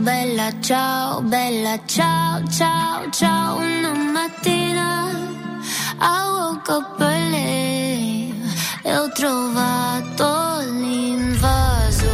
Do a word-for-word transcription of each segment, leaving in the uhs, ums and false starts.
bella ciao, bella ciao, ciao, ciao. Una mattina I woke up early e ho trovato l'invasore.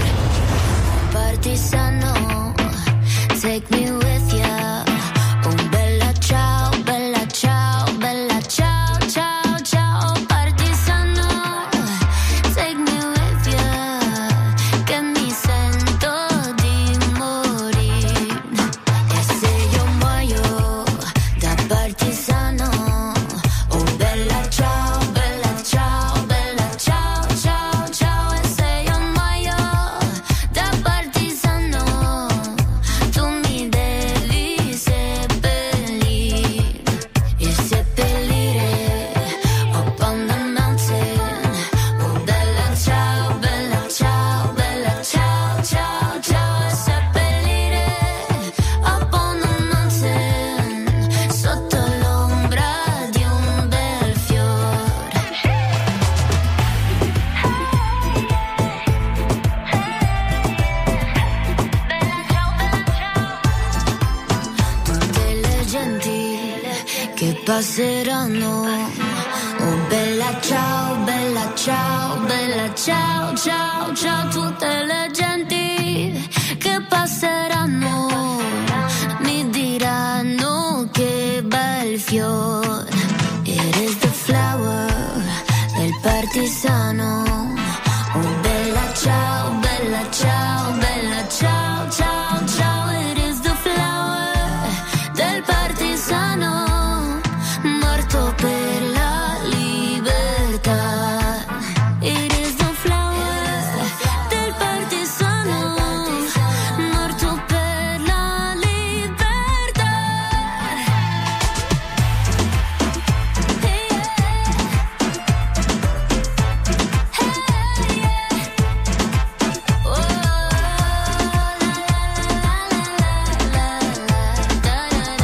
Partigiano, take me with ya. Oh bella ciao, bella ciao, bella ciao, ciao, ciao. Partigiano, take me with ya. Che mi sento di morire. E se io muoio da partigiano, oh bella ciao, bella ciao, bella ciao, ciao, ciao. E se io muoio da partigiano, tu mi devi seppellire. E seppellire up on the mountain. Oh bella ciao, bella ciao, bella ciao, ciao, ciao. E seppellire up on the mountain, sotto l'ombra di un bel fiore. Tutte le genti che passeranno. Oh bella ciao, bella ciao, bella ciao, ciao, ciao. Tutte le genti che passeranno mi diranno che bel fiore. It is the flower del partigiano. Oh bella ciao, bella ciao, bella ciao, ciao, ciao. It is the flower del partigiano, morto per la libertà. It is the flower del partigiano, morto per la libertà. Hey, yeah. Hey, yeah. Oh, la, la, la, la, la,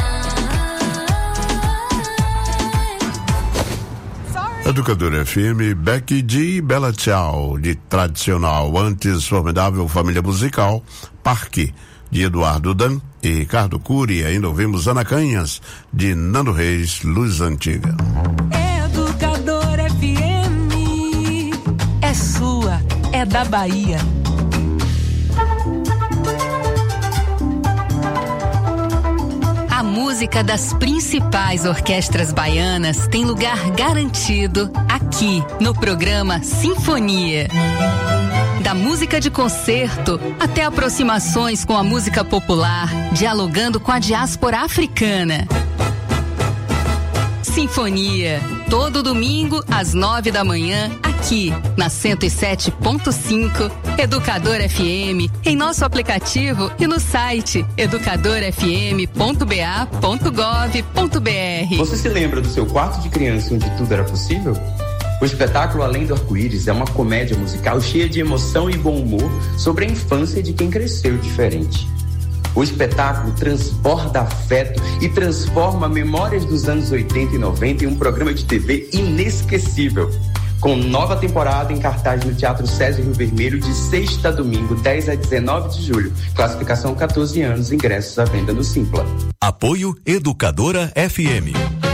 da, da, da. Educadora F M, Becky G, Bela Tchau, de tradicional, antes formidável família musical, Parque, de Eduardo Dan e Ricardo Cury. Ainda ouvimos Ana Canhas, de Nando Reis, Luz Antiga. Educadora F M é sua, é da Bahia. A música das principais orquestras baianas tem lugar garantido aqui no programa Sinfonia. Da música de concerto até aproximações com a música popular, dialogando com a diáspora africana. Sinfonia, todo domingo às nove da manhã, aqui na cento e sete ponto cinco, Educadora F M, em nosso aplicativo e no site educadora f m ponto b a ponto gov ponto b r. Você se lembra do seu quarto de criança onde tudo era possível? O espetáculo Além do Arco-Íris é uma comédia musical cheia de emoção e bom humor sobre a infância de quem cresceu diferente. O espetáculo transborda afeto e transforma memórias dos anos oitenta e noventa em um programa de T V inesquecível. Com nova temporada em cartaz no Teatro César Rio Vermelho de sexta a domingo, dez a dezenove de julho. Classificação catorze anos, ingressos à venda no Simpla. Apoio Educadora F M.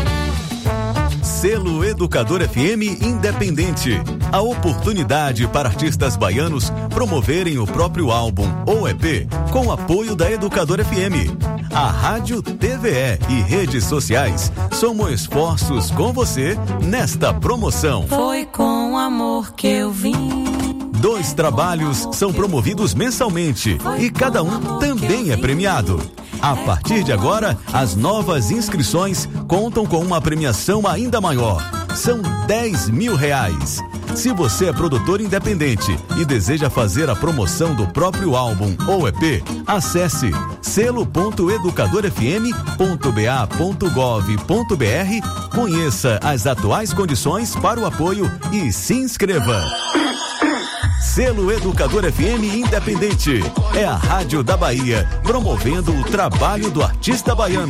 Selo Educadora F M Independente. A oportunidade para artistas baianos promoverem o próprio álbum ou E P com apoio da Educadora F M. A rádio, T V E e redes sociais somam esforços com você nesta promoção. Foi com amor que eu vim. Dois trabalhos são promovidos mensalmente e cada um também é premiado. A partir de agora, as novas inscrições contam com uma premiação ainda maior. São dez mil reais. Se você é produtor independente e deseja fazer a promoção do próprio álbum ou E P, acesse selo ponto educador f m ponto b a ponto gov ponto b r, conheça as atuais condições para o apoio e se inscreva. Selo Educador F M Independente. É a rádio da Bahia, promovendo o trabalho do artista baiano.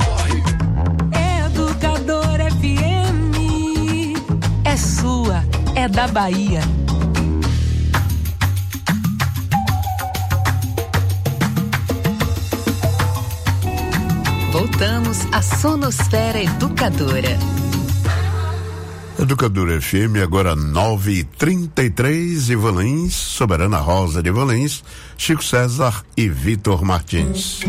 Educador F M é sua, é da Bahia. voltamos à Sonosfera Educadora. Educadora F M, agora nove e trinta e três, Ivan Lins, Soberana Rosa de Ivan Lins, Chico César e Vitor Martins.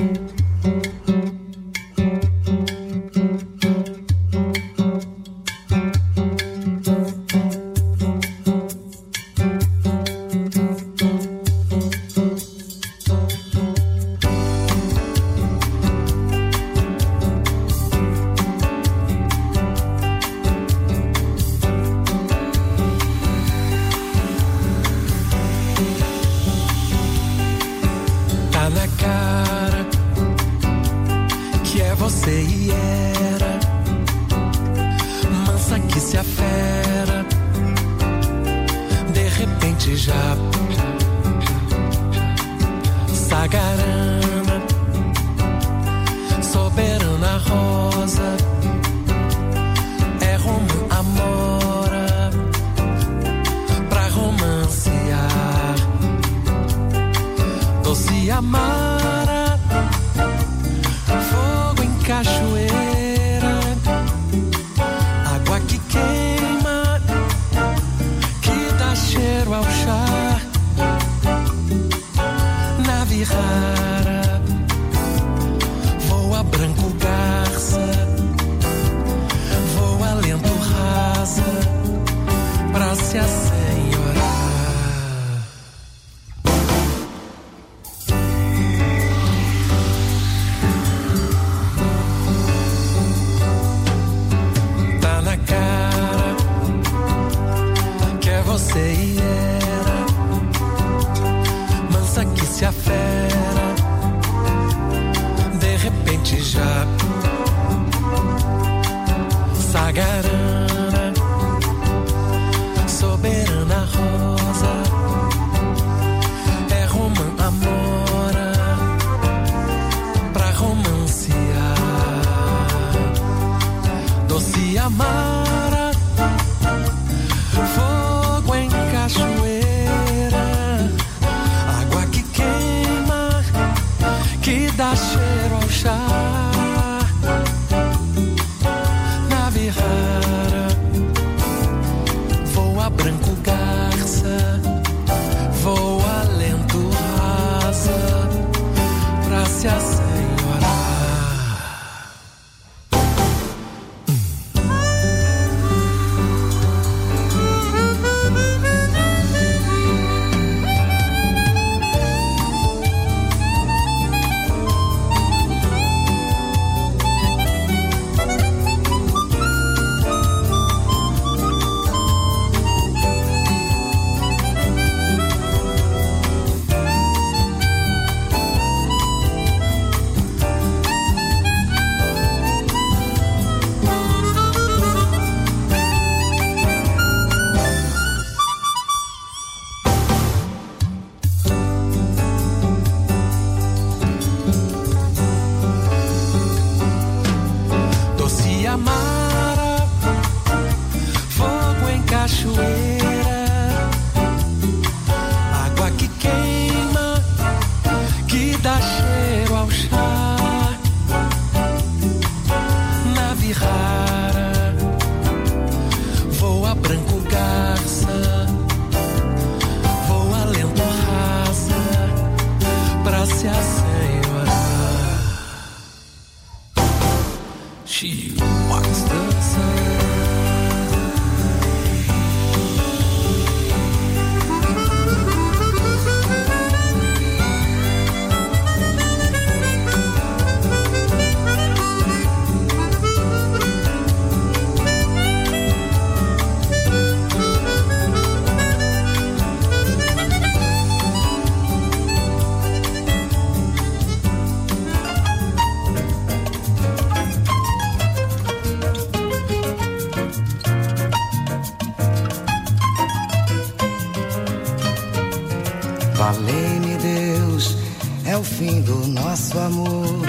Valei-me Deus, é o fim do nosso amor.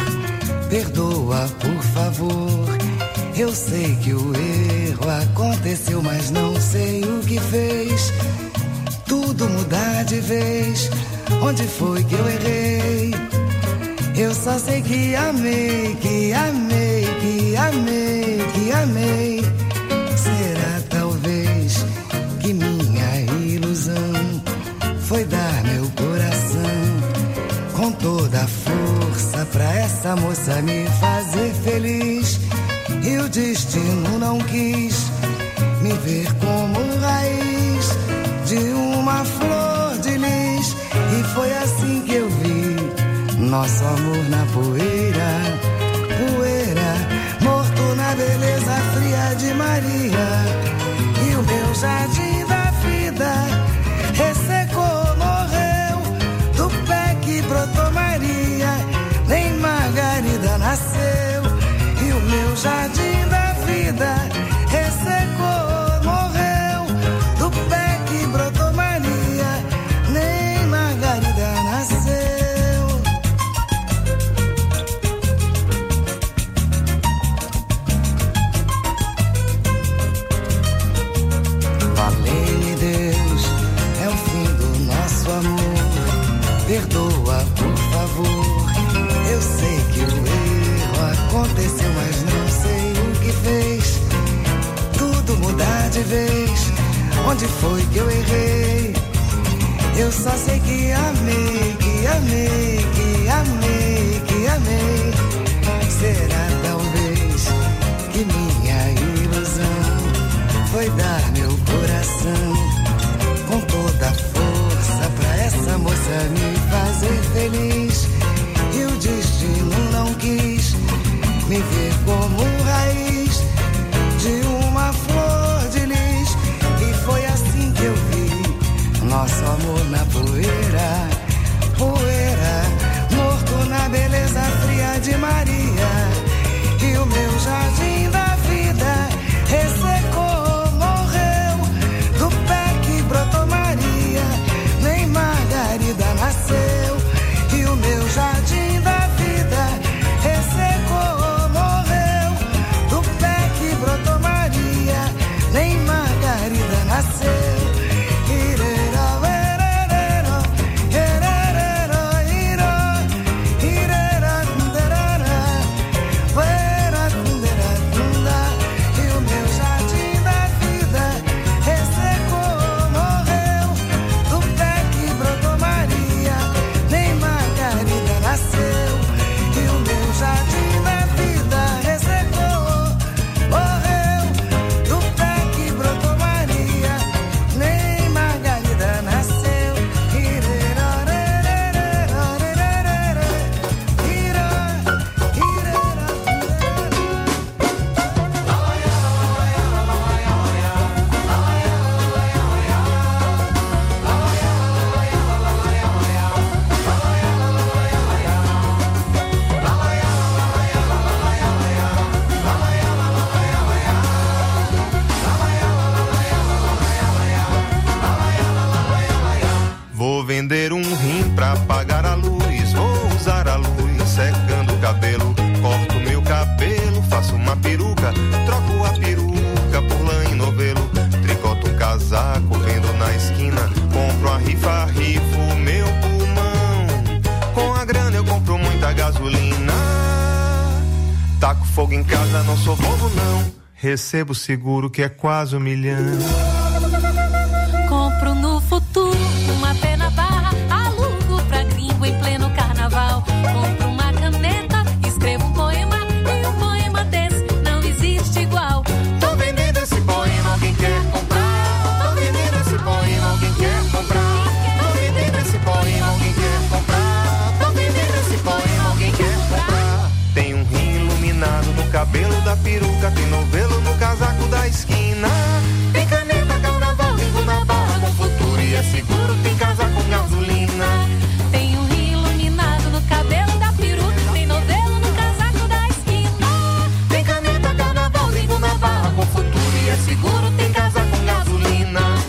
Perdoa, por favor. Eu sei que o erro aconteceu, mas não sei o que fez tudo mudar de vez. Onde foi que eu errei? Eu só sei que amei, que amei, que amei, que amei. Será talvez que minha ilusão foi dar meu coração com toda a força pra essa moça me fazer feliz. E o destino não quis me ver como raiz de uma flor de lis. E foi assim que eu vi nosso amor na poeira, poeira, morto na beleza fria de Maria. E o meu jardim da vida ressecou, morreu do pé que brotou Maria, nem Margarida nasceu. E o meu jardim da vida ressecou, morreu do pé que brotou Maria, nem Margarida nasceu. Valei-me Deus, é o fim do nosso amor. Perdoa, por favor. Eu sei que o erro aconteceu, mas não sei o que fez tudo mudar de vez. Onde foi que eu errei? Eu só sei que amei, que amei, que amei, que amei. Será talvez que minha ilusão foi dar meu coração com toda a força pra essa moça me fazer feliz. E o destino não quis me ver como raiz de uma flor de lis. E foi assim que eu vi nosso amor na poeira, poeira, morto na beleza fria de Maria. E o meu jardim da vida ressecou, morreu do pé que brotou Maria, nem Margarida nasceu. E o meu jardim da vida ressecou, morreu do pé que brotou Maria, nem Margarida nasceu. Vender um rim pra pagar a luz, vou usar a luz secando o cabelo. Corto meu cabelo, faço uma peruca, troco a peruca por lã e novelo. Tricoto um casaco, vendo na esquina, compro a rifa, rifo meu pulmão. Com a grana eu compro muita gasolina. Taco fogo em casa, não sou bobo não. Recebo seguro que é quase um milhão. Compro no futuro uma pena barra, alugo pra gringo em pleno carnaval. Compro uma caneta, escrevo um poema, e um poema desse não existe igual. Tô vendendo esse poema, alguém quer comprar? Tô vendendo esse poema, alguém quer comprar? Tô vendendo esse poema, alguém quer comprar? Tô vendendo esse poema, alguém quer comprar? Tem um rim iluminado no cabelo da peruca, tem novelo no casaco da esquina. Tem caneta, carnaval, gringo na barra, no futuro e é seguro, tem casa com gasolina. Tem um rim iluminado no cabelo da peruca, tem novelo no casaco da esquina. Tem caneta, carnaval, gringo na barra, com futuro e é seguro, tem casa com gasolina.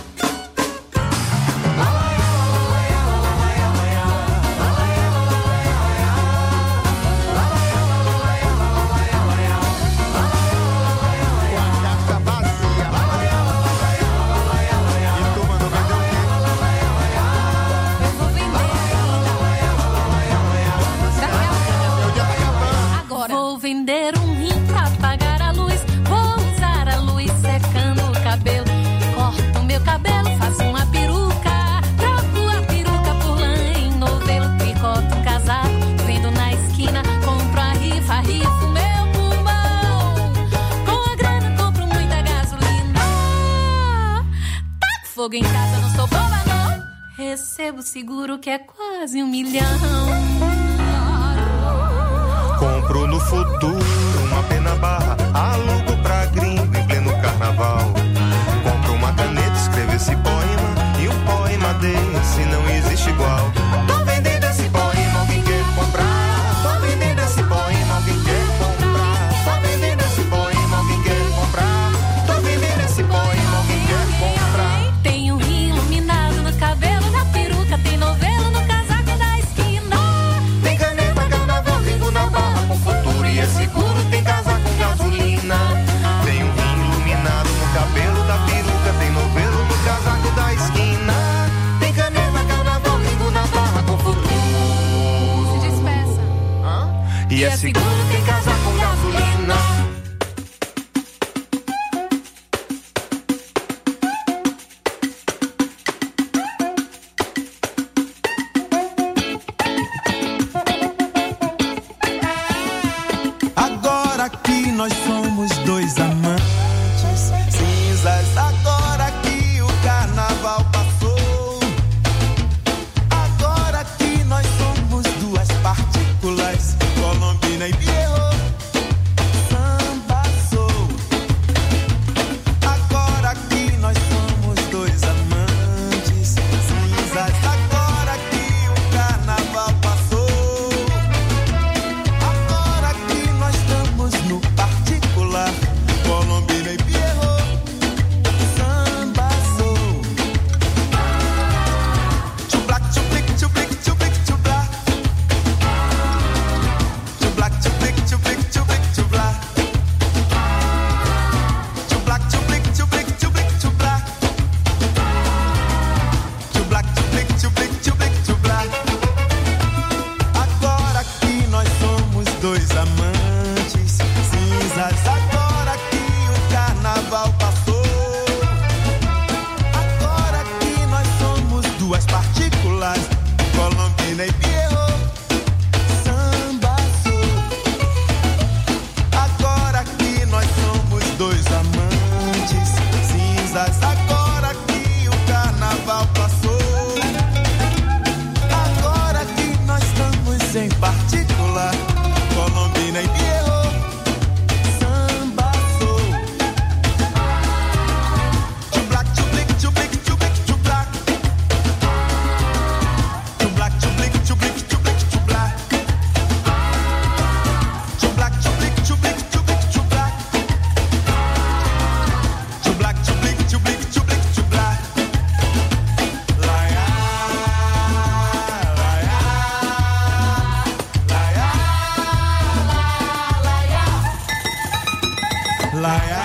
vender um rim pra pagar a luz. Vou usar a luz secando o cabelo. Corto o meu cabelo, faço uma peruca. Troco a peruca por lã em novelo. Tricoto um casaco, vendo na esquina. Compro a rifa, rifo meu pulmão. Com a grana compro muita gasolina. Taco fogo em casa, não sou boba não. Recebo seguro que é quase um milhão. Compro no futuro uma pena barra, alugo pra gringo em pleno carnaval. Compro uma caneta, escrevo esse poema, e um poema desse não existe igual. Tô vendendo esse poema, alguém quer comprar? Tô vendendo esse poema, alguém quer comprar? Tô vendendo esse poema, alguém quer comprar? Tô vendendo esse poema, alguém quer comprar? Tem um rim iluminado no cabelo da peruca, tem novelo no casaco da esquina. Tem caneta, carnaval, gringo na barra, com futuro e é seguro, tem casaco com gasolina. Tem um rim iluminado no cabelo da peruca, tem novelo no casaco da esquina. Tem caneta, carnaval, gringo na barra, com futuro. Se despeça. E é seguro, tem casaco com gasolina. Agora que nós somos dois amantes cinzas, agora que o carnaval passou, agora que nós somos duas partículas, Colombina e Pierrot, samba sou. Agora que nós somos dois amantes cinzas, agora que o carnaval passou, agora que nós estamos no particular, Colombina e Pierrot, samba sou. Tchublak, tchublic, tchublic, tchublic, tchublak. Tchublak, tchublic, tchublic, tchublic, tchublak. Tchublak, tchublic, tchublic, tchublic, tchublak. Tchublak, tchublic, tchublic, tchublic, tchublak. Agora que nós somos dois amantes cinzas, agora que o carnaval passou, agora que nós somos duas partículas, Colombina e Pierrot, samba sou. Agora que nós somos dois amantes cinzas, agora que o carnaval passou, agora que nós estamos em particular, Colombina e Pierrot, samba sou. Tchublak, tchublic, tchublic, tchublic, tchublak. Tchublak, tchublic, tchublic, tchublic, tchublak. Tchublak, tchublic, tchublic, tchublic, tchublak. Tchublak, tchublic, tchublic, tchublic, tchublak. Laia, laia, laia, laia, laia,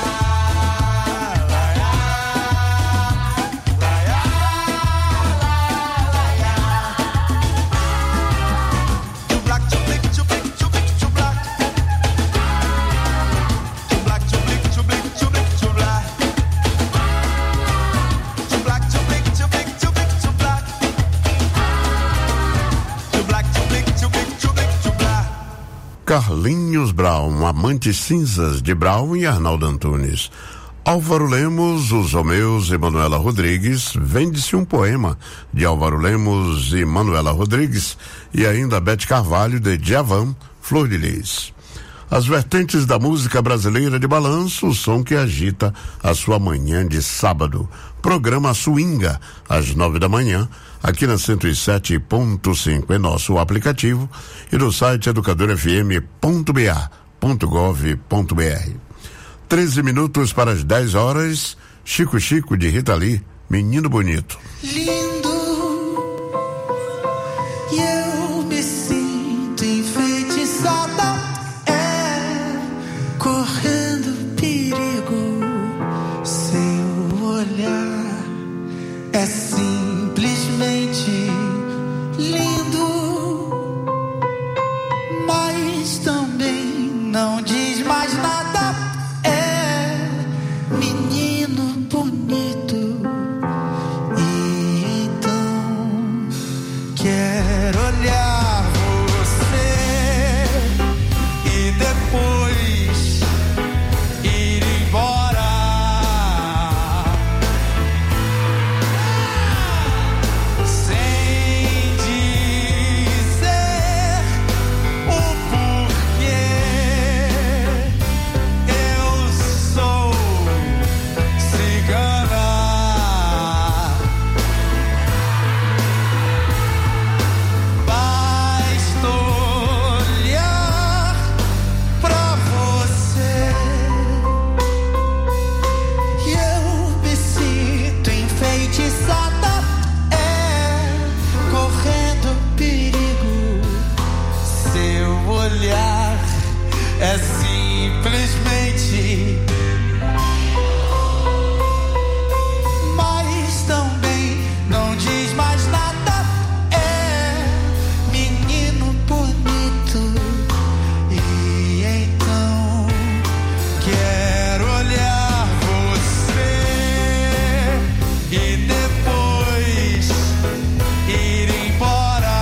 Tchublak, tchublic, tchublic, tchublic, tchublak. Tchublak, tchublic, tchublic, tchublic, tchublak. Tchublak, tchublic, tchublic, tchublic, tchublak. Tchublak, tchublic, tchublic, tchublic, tchublak. Carlinhos Brown, Amantes Cinzas de Brown e Arnaldo Antunes. Álvaro Lemos, Os Romeus e Manuela Rodrigues, Vende-se um Poema, de Álvaro Lemos e Manuela Rodrigues, e ainda Bete Carvalho, de Djavan, Flor de Lis. As vertentes da música brasileira de balanço, o som que agita a sua manhã de sábado. Programa Swinga, às nove da manhã, aqui na cento e sete ponto cinco em nosso aplicativo e no site educador f m ponto b a ponto gov ponto b r. treze minutos para as dez horas, Chico Chico de Rita Lee, Menino Bonito. Lindo, e eu me sinto enfeitiçada, é, correndo perigo, seu olhar é simplesmente lindo, mas também não diz mais nada. É menino bonito. E então quero olhar você e depois ir embora. Sem dizer o porquê. Eu sou cigana. Basta olhar pra você e eu me sinto enfeitiçada. É correndo perigo. Seu olhar é simplesmente. Mas também não diz mais nada. É menino bonito. E então quero olhar você e depois ir embora.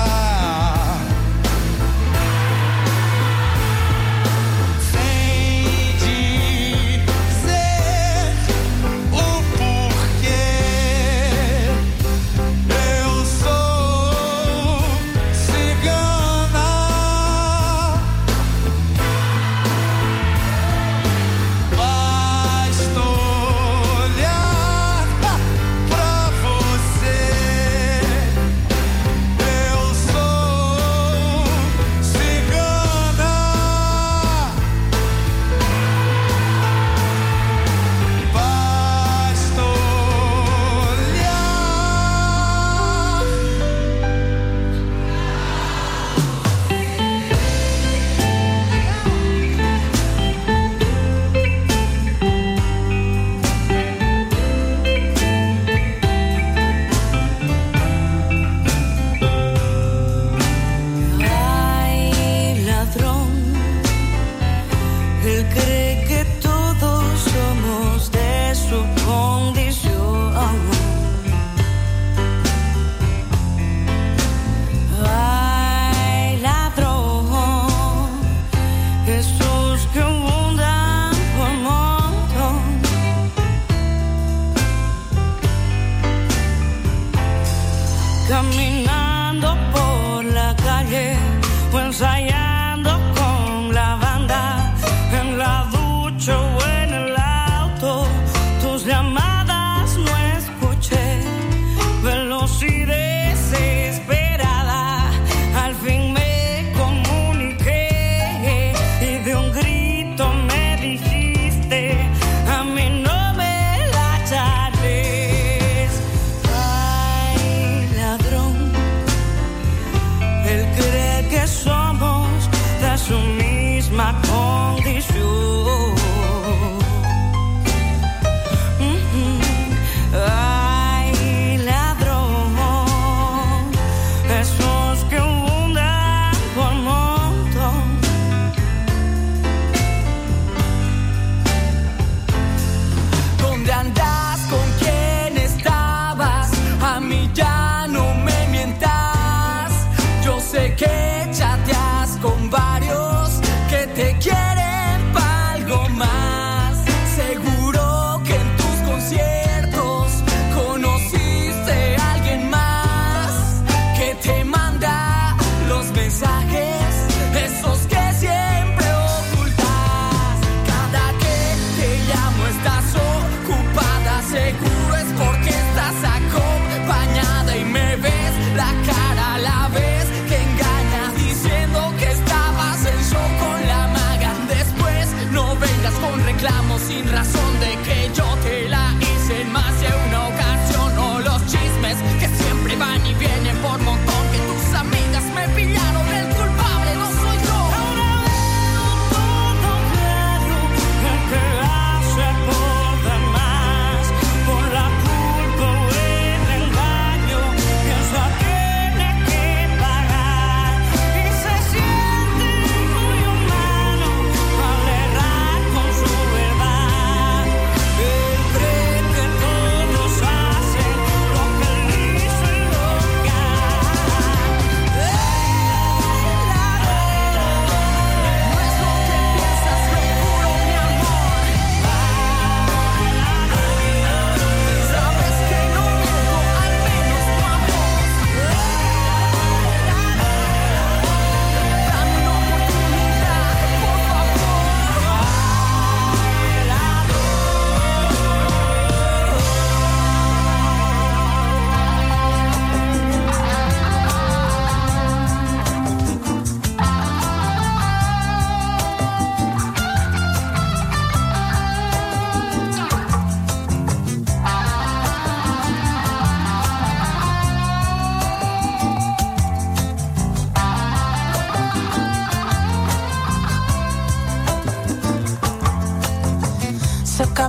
Sem dizer o porquê. Eu sou cigana. Basta olhar pra você. Eu sou cigana. Basta Ay, ladrón, él cree que todos somos de su condición. Ay, ladrón, esos que abundan por montón. Caminando por la calle o ensayando con la banda, en la ducha o en el auto, tus llamadas no escuché, veloz y desesperada, al fin me comuniqué y de un grito me dijiste, a mí no me la charles. Ay, ladrón, él cree que somos de su misma condición. Ujú. Ay, ladrón, esos que abundan por montón. ¿Dónde andas? ¿Con quién estabas? A mí ya no me mientas. Yo sé que chateas con varios que te quieren pa' algo más. Seguro que en tus conciertos conociste a alguien más que te manda los mensajes, esos que siempre ocultas. Cada que te llamo estás ocupada, seguro es porque estás acompañada y me ves la cara a la vez que engañas, diciendo que estabas en show con la maga.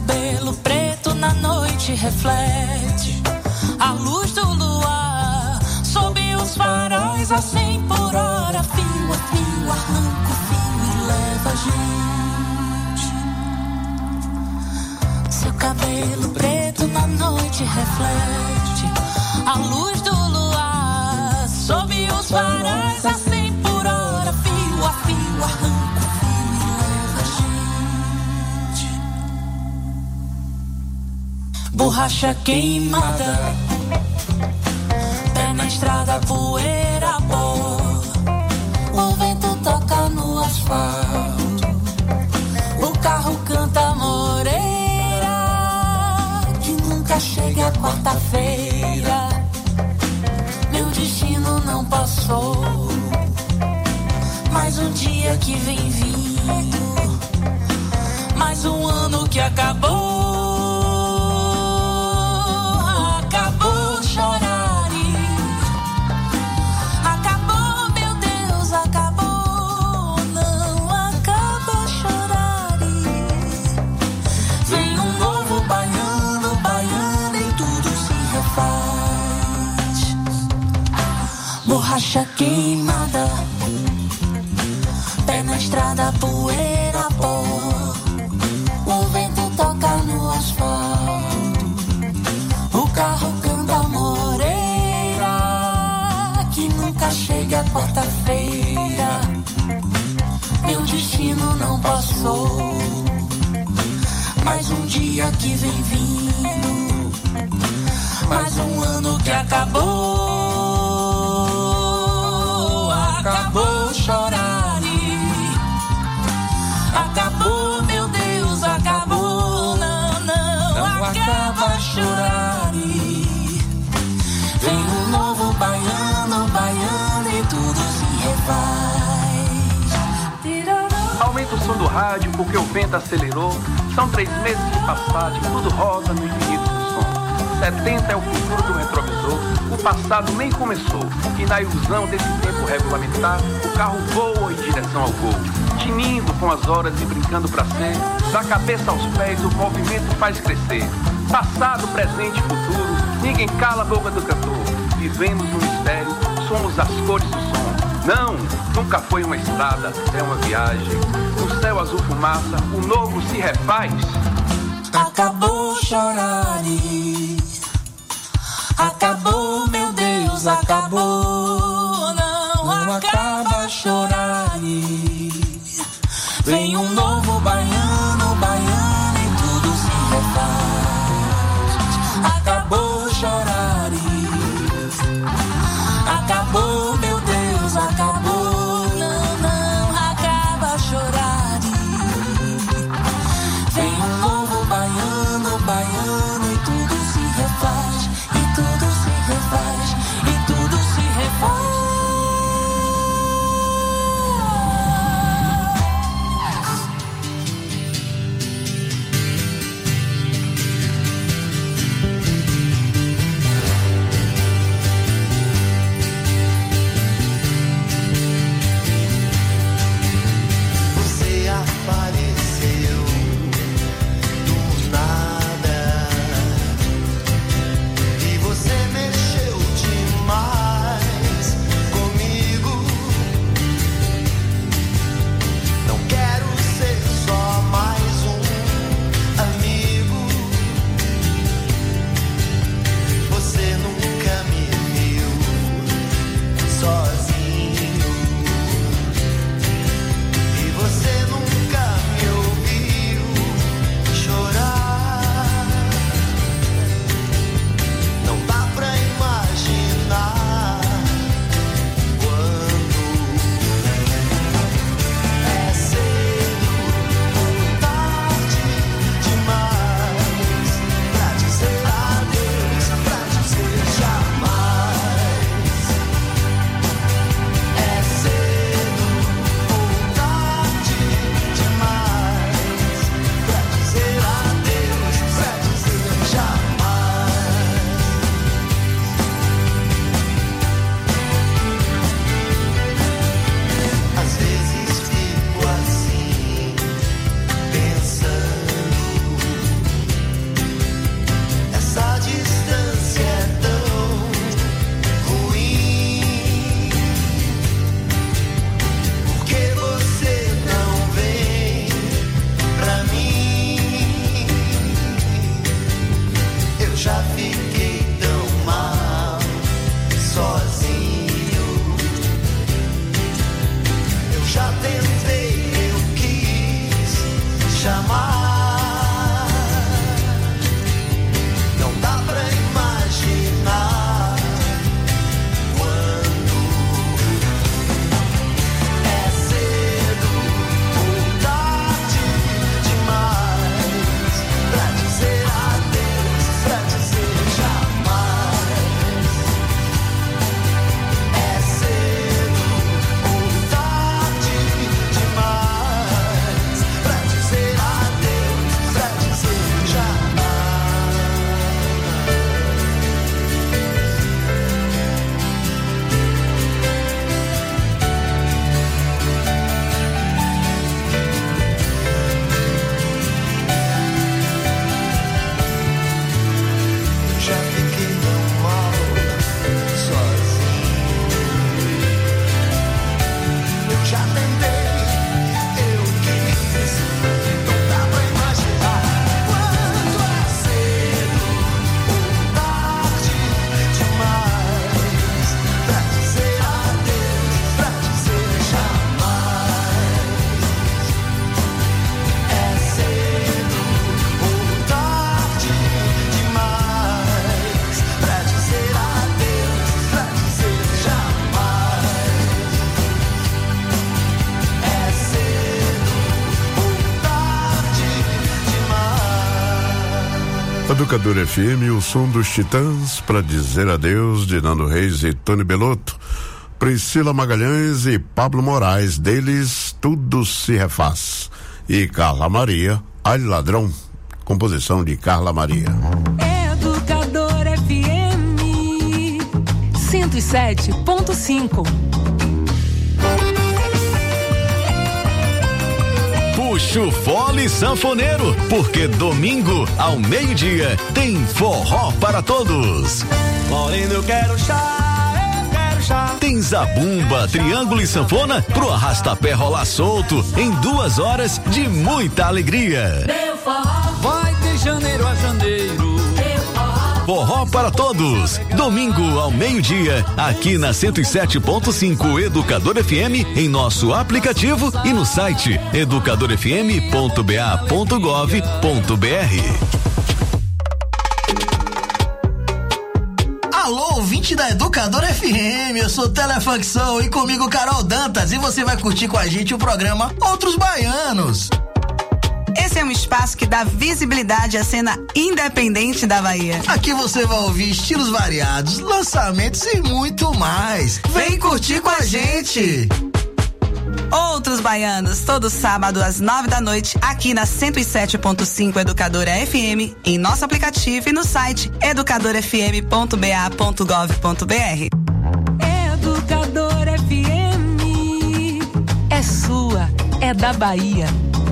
cabelo preto na noite reflete a luz do luar. Sob os faróis a cem por hora, fio a fio, arranca o fio e leva a gente. Seu cabelo preto na noite reflete a luz do luar. Sob os faróis a cem por hora, fio a fio, arranca o fio e leva a gente. Borracha queimada, pé na estrada, poeira, pó. O vento toca no asfalto, o carro canta moreira, que nunca chega a quarta-feira. Meu destino não passou, mais um dia que vem vindo, mais um ano que acabou. Acabou chorar e acabou, meu Deus, acabou. Não acaba chorar e vem um novo baiano, baiano e tudo se refaz. Borracha queimada, pé na estrada, poeira, pó. O vento toca no asfalto, o carro canta moreira, que nunca chega a quarta-feira. Meu destino não passou, mais um dia que vem vindo, mais um ano que acabou. Acabou chorar e acabou, meu Deus, acabou. Não, não, não acaba chorar e vem um novo baiano, baiano e tudo se refaz. Aumenta o som do rádio porque o vento acelerou. São três meses de passagem, tudo rosa no infinito do som. setenta é o futuro do retrovisor, o passado nem começou. E na ilusão desse tempo regulamentar, o carro voa em direção ao gol. Tinindo com as horas e brincando pra ser, da cabeça aos pés o movimento faz crescer. Passado, presente e futuro, ninguém cala a boca do cantor. Vivemos um mistério, somos as cores do som. Não, nunca foi uma estrada, é uma viagem. No céu azul fumaça, o novo se refaz. Acabou chorar e acabou, meu Deus, acabou. Não, não acaba chorar e vem um novo baiano, baiano e tudo se refaz. Acabou chorar e acabou, meu Deus, acabou. Não, não acaba chorar e vem um novo baiano, baiano e tudo se refaz, e tudo se refaz, e tudo se refaz. já tentei, eu quis chamar. Não dá pra imaginar quando é cedo ou tarde demais pra dizer adeus, pra dizer jamais. É cedo ou tarde demais pra dizer adeus, pra dizer jamais. Eu já fiquei tão mal sozinho. Eu já tentei, eu quis. Não dá pra imaginar quanto é cedo ou tarde demais pra dizer adeus, pra dizer jamais. É cedo ou tarde demais pra dizer adeus, pra dizer jamais. É cedo ou tarde demais. Educador F M, o som dos Titãs para dizer adeus de Nando Reis e Tony Belotto, Priscila Magalhães e Pablo Moraes, deles Tudo Se Refaz, e Carla Maria, Ai Ladrão, composição de Carla Maria. Educador F M cento e sete ponto cinco. Puxa o fole sanfoneiro, porque domingo ao meio-dia tem forró para todos. Moreno, eu quero chá, eu quero chá. Tem zabumba, triângulo e sanfona pro arrastapé rolar solto em duas horas de muita alegria. Meu forró Vai de janeiro a janeiro. Forró para todos, domingo ao meio-dia, aqui na cento e sete ponto cinco Educador F M, em nosso aplicativo e no site educador f m ponto b a ponto gov ponto b r. Alô, ouvinte da Educador F M, eu sou Telefunção e comigo Carol Dantas, e você vai curtir com a gente o programa Outros Baianos. Esse é um espaço que dá visibilidade à cena independente da Bahia. Aqui você vai ouvir estilos variados, lançamentos e muito mais. Vem curtir com a gente! Outros Baianos, todo sábado às nove da noite, aqui na cento e sete ponto cinco Educadora F M, em nosso aplicativo e no site educador f m ponto b a ponto gov ponto b r. Educador F M é sua, é da Bahia.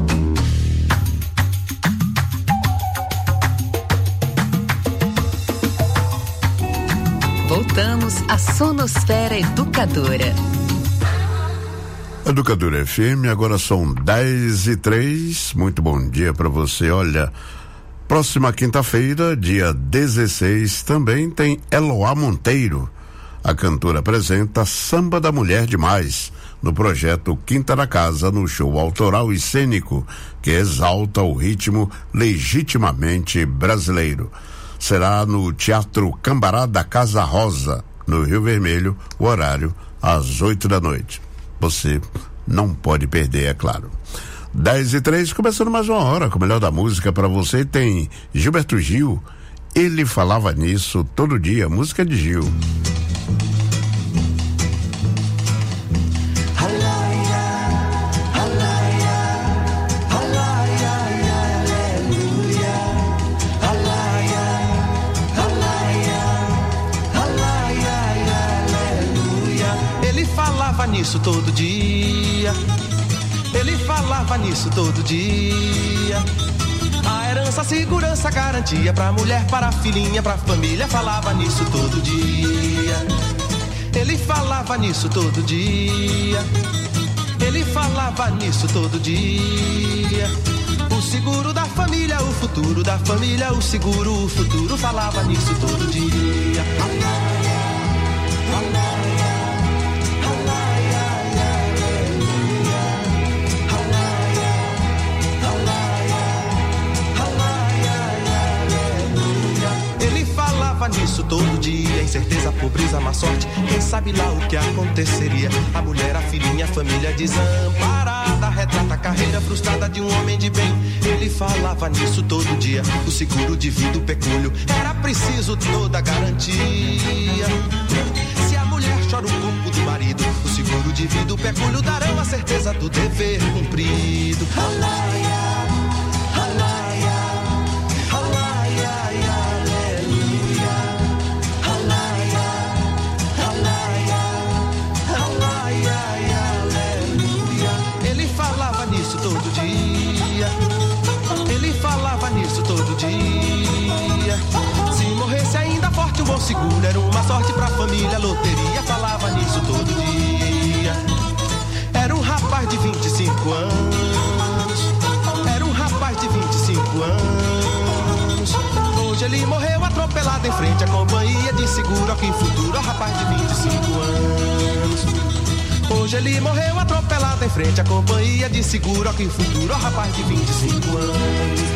Voltamos à Sonosfera Educadora. Educador F M, agora são dez e três. Muito bom dia para você. Olha, próxima quinta-feira, dia dezesseis, também tem Eloá Monteiro. A cantora apresenta Samba da Mulher Demais no projeto Quinta da Casa, no show autoral e cênico que exalta o ritmo legitimamente brasileiro. Será no Teatro Cambará da Casa Rosa, no Rio Vermelho, o horário às oito da noite. Você não pode perder, é claro. dez e três, começando mais uma hora com o melhor da música para você. Tem Gilberto Gil, Ele Falava Nisso Todo Dia, música de Gil. Nisso todo dia, ele falava nisso todo dia. A herança, a segurança, a garantia pra mulher, para a filhinha, pra família, falava nisso todo dia. Ele falava nisso todo dia, ele falava nisso todo dia. O seguro da família, o futuro da família, o seguro, o futuro, falava nisso todo dia. pobreza, má sorte, quem sabe lá o que aconteceria. A mulher, a filhinha, a família desamparada, retrata a carreira frustrada de um homem de bem. Ele falava nisso todo dia, o seguro de vida, o pecúlio, era preciso toda garantia. Se a mulher chora o corpo do marido, o seguro de vida, o pecúlio darão a certeza do dever cumprido. Alaia, alaia, alaia, aleluia. Alaia, alaia, alaia, aleluia. Ele falava nisso todo dia. Ele falava nisso todo dia. Se morresse ainda forte, um bom seguro era uma sorte pra família. Loteria falava nisso todo dia. Era um rapaz de vinte e cinco anos. Era um rapaz de vinte e cinco anos. Hoje ele morreu atropelado em frente à companhia de seguro. Que futuro, rapaz de vinte e cinco anos. Hoje ele morreu atropelado em frente à companhia de seguro. Que futuro, rapaz de vinte e cinco anos.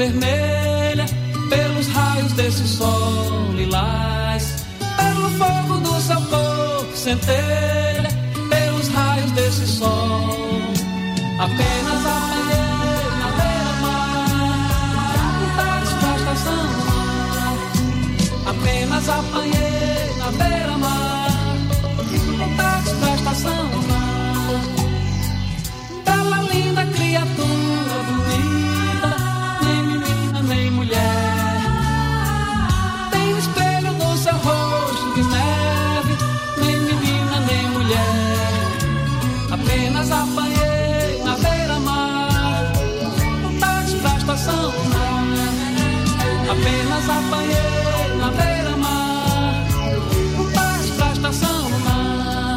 vermelha, pelos raios desse sol lilás, pelo fogo do seu corpo centelha, pelos raios desse sol. Apenas apanhei na beira-mar, tardes pra estação no mar. Apenas apanhei na beira-mar, tardes pra estação no mar. Bela, linda criatura bonita, nem menina nem mulher. Tem um espelho no seu rosto de neve, nem menina nem mulher. Apenas apanhei na beira-mar, tarde pra estação no mar. Apenas apanhei na beira-mar, tarde pra estação no mar.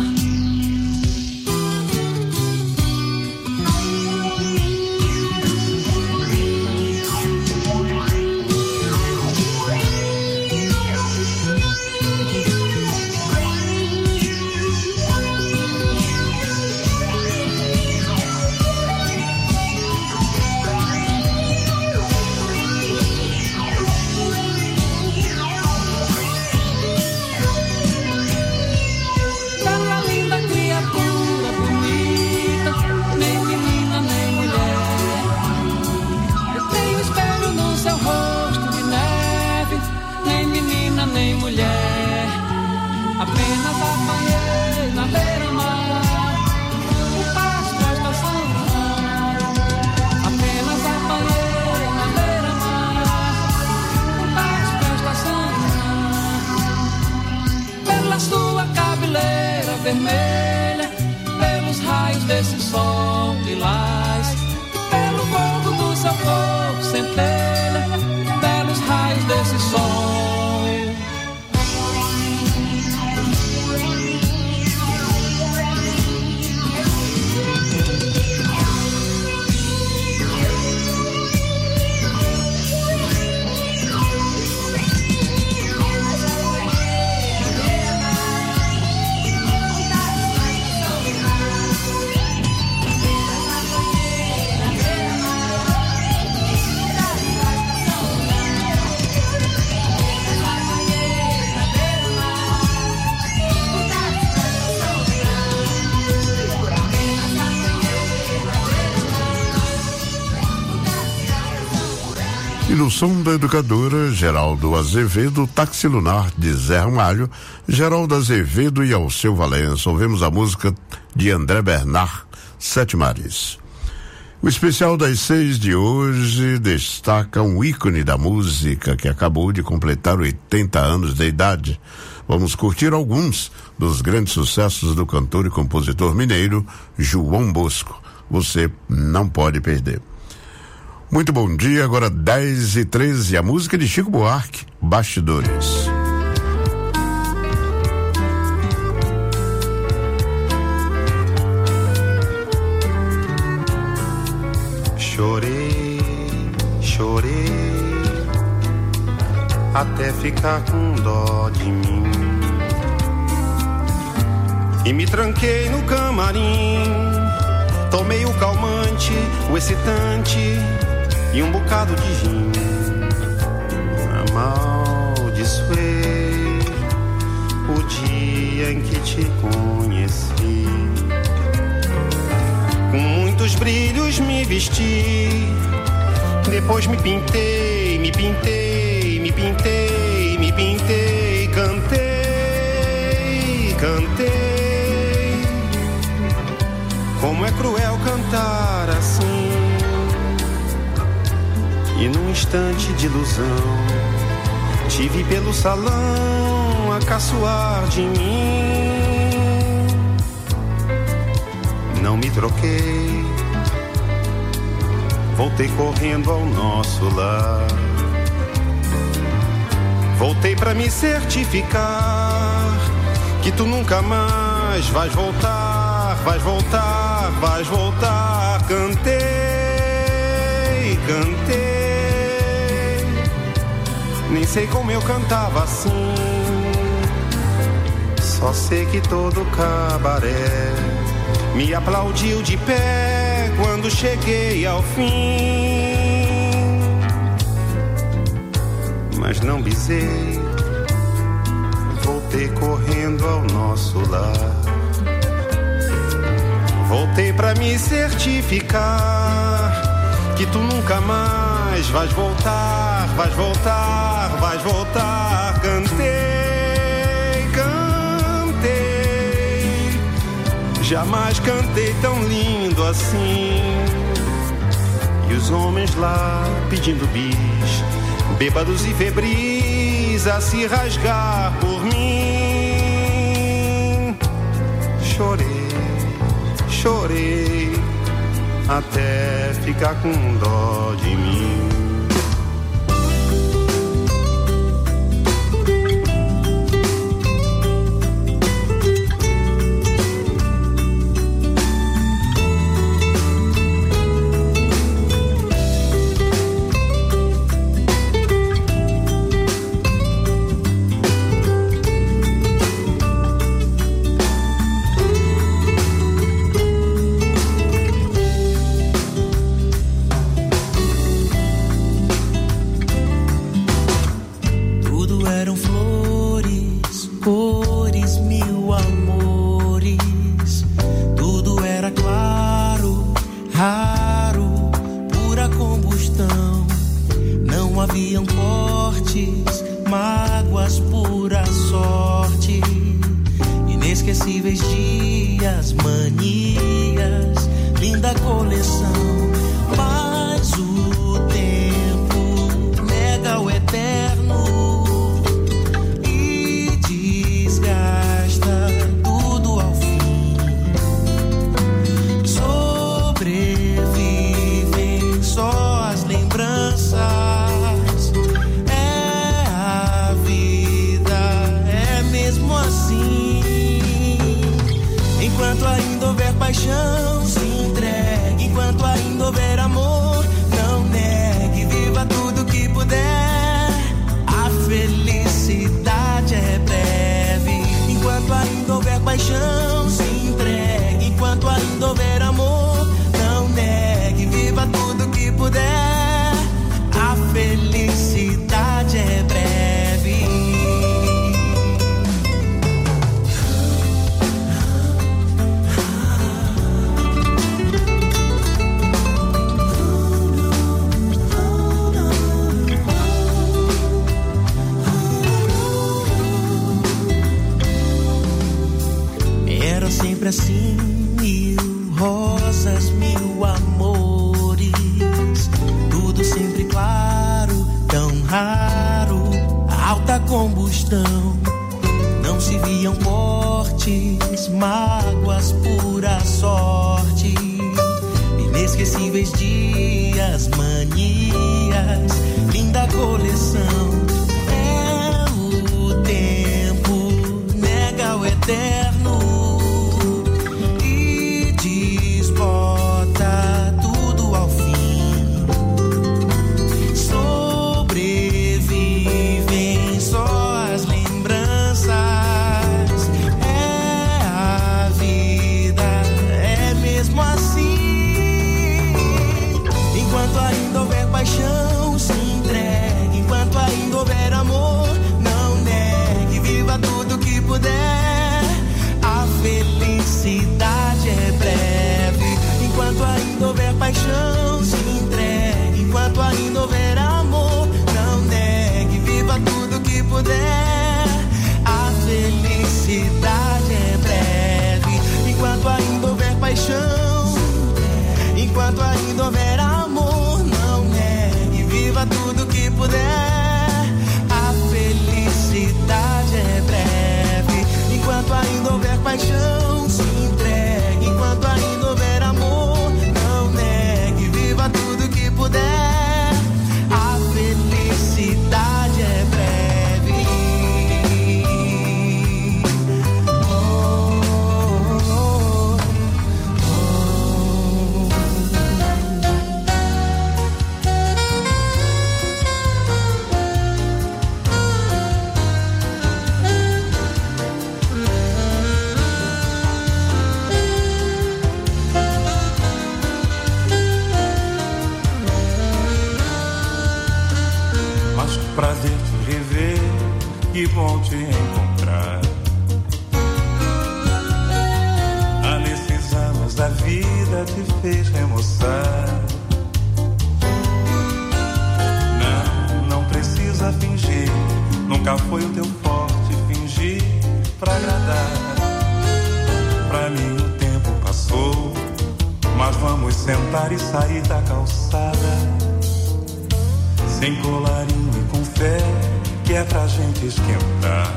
Apenas apanhei na beira-mar, um passo pra estação no mar. Apenas apanhei na beira-mar, um passo pra estação no mar. Pela sua cabeleira vermelha, pelos raios desse sol lilás, pelo fogo do seu corpo centelha, pelos raios desse sol. E no som da educadora Geraldo Azevedo, Táxi Lunar de Zé Ramalho, Geraldo Azevedo e Alceu Valença. Ouvimos a música de André Bernard, Sete Mares. O especial das seis de hoje destaca um ícone da música que acabou de completar oitenta anos de idade. Vamos curtir alguns dos grandes sucessos do cantor e compositor mineiro João Bosco. Você não pode perder. Muito bom dia, agora dez e treze, a música de Chico Buarque, Bastidores. Chorei, chorei, até ficar com dó de mim, e me tranquei no camarim, tomei o calmante, o excitante e um bocado de gin. Amaldiçoei o dia em que te conheci, com muitos brilhos me vesti, depois me pintei, me pintei, me pintei, me pintei, cantei, cantei. Como é cruel cantar assim, e num instante de ilusão te vi pelo salão a caçoar de mim. Não me troquei, voltei correndo ao nosso lar, voltei pra me certificar que tu nunca mais vais voltar, vais voltar, vais voltar. Cantei, cantei, nem sei como eu cantava assim, só sei que todo cabaré me aplaudiu de pé quando cheguei ao fim. mas não bisei. Voltei correndo ao nosso lar. Voltei pra me certificar que tu nunca mais vais voltar, vais voltar, vais voltar. Cantei, cantei, jamais cantei tão lindo assim. E os homens lá pedindo bis, bêbados e febris a se rasgar por mim. Chorei, chorei, até ficar com dó de mim. Enquanto ainda houver foi o teu forte fingir pra agradar. Pra mim o tempo passou, mas vamos sentar e sair da calçada, sem colarinho e com fé, que é pra gente esquentar.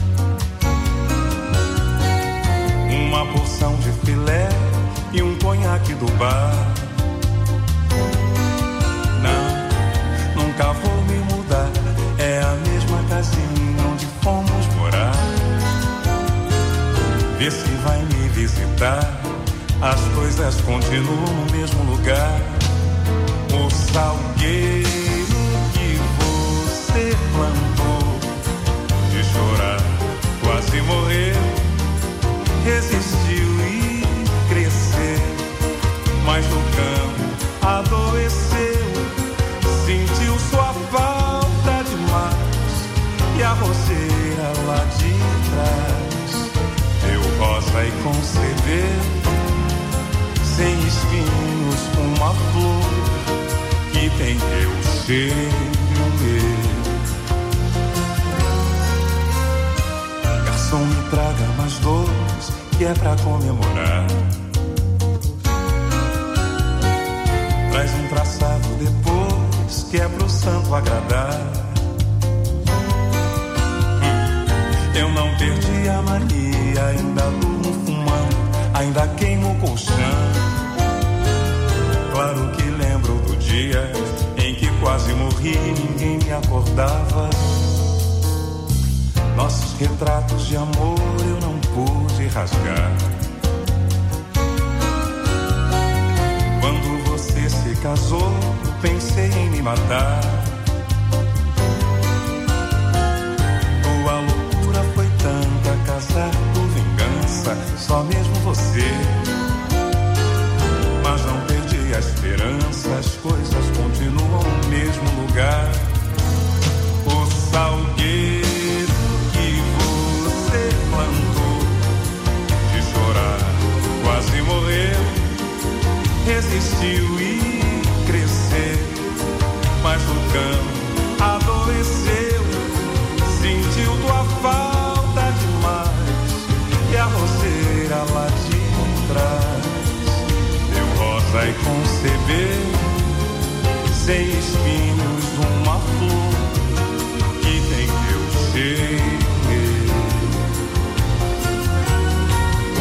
Uma porção de filé e um conhaque do bar. Não, nunca vou me mudar, é a mesma casinha onde fomos morar. Vê se vai me visitar, as coisas continuam no mesmo lugar. O salgueiro que você plantou, de chorar, quase morreu, resistiu e cresceu, mas no campo adoeceu, sentiu sua falta demais, e a roseira lá de trás deu rosa e concebeu, sem espinhos, uma flor que tem teu cheiro meu. Garçom, me traga mais dois, que é pra comemorar. Traz um traçado depois, que é pro santo agradar. Eu não perdi a mania, ainda durmo fumando, ainda queimo o colchão. Claro que lembro do dia em que quase morri e ninguém me acordava. Nossos retratos de amor eu não pude rasgar. Quando você se casou, pensei em me matar. Tua loucura foi tanta, casar por vingança, só mesmo você. Mas não perdi a esperança, as coisas continuam no mesmo lugar. O salgueiro plantou, de chorar, quase morreu, resistiu e cresceu, mas no campo adoeceu, sentiu tua falta demais, e a roseira lá de trás deu rosa e concebeu, sem espinhos, uma flor que tem teu cheiro.